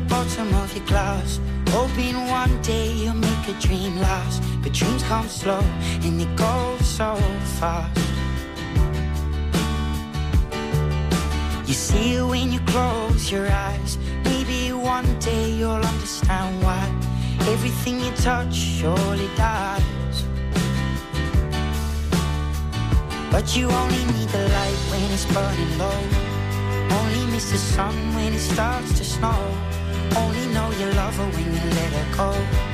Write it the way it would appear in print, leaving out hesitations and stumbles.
bottom of your glass, hoping one day you'll make a dream last. But dreams come slow and they go so fast. You see it when you close your eyes. Maybe one day you'll understand why everything you touch surely dies. But you only need the light when it's burning low. Only miss the sun when it starts to snow. Only know you love her when you let her go.